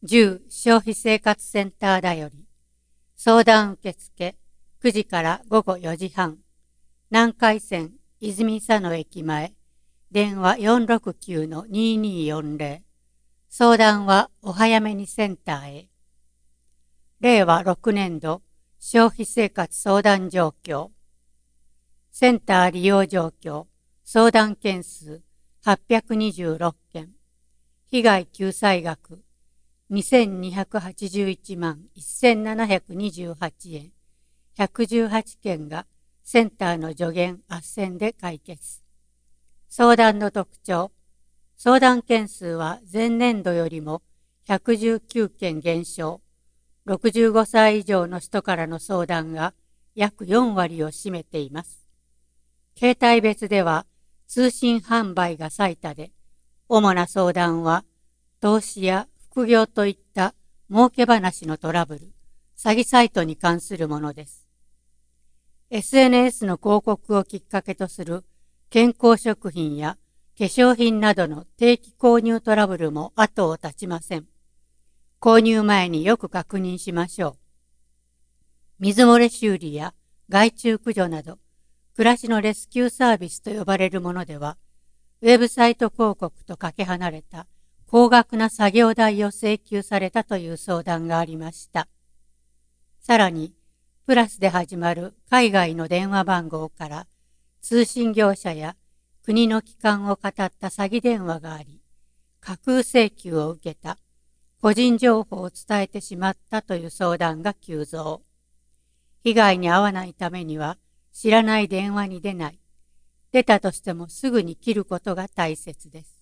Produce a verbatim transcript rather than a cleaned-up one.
じゅう消費生活センターだより。相談受付くじから午後よじはん。南海線泉佐野駅前。電話 よんろくきゅうのにーにーよんぜろ。相談はお早めにセンターへ。れいわろくねんど消費生活相談状況。センター利用状況。相談件数はっぴゃくにじゅうろっけん。被害救済額にせんにひゃくはちじゅういちまんせんななひゃくにじゅうはちえん。ひゃくじゅうはちけんがセンターの助言斡旋で解決。相談の特徴。相談件数は前年度よりもひゃくじゅうきゅうけん減少。ろくじゅうごさい以上の人からの相談が約よんわりを占めています。形態別では通信販売が最多で、主な相談は投資や副業といった儲け話のトラブル、詐欺サイトに関するものです。エスエヌエス の広告をきっかけとする健康食品や化粧品などの定期購入トラブルも後を絶ちません。購入前によく確認しましょう。水漏れ修理や害虫駆除など、暮らしのレスキューサービスと呼ばれるものでは、ウェブサイト広告とかけ離れた高額な作業代を請求されたという相談がありました。さらに、プラスで始まる海外の電話番号から通信業者や国の機関を語った詐欺電話があり、架空請求を受けた、個人情報を伝えてしまったという相談が急増。被害に遭わないためには知らない電話に出ない。出たとしてもすぐに切ることが大切です。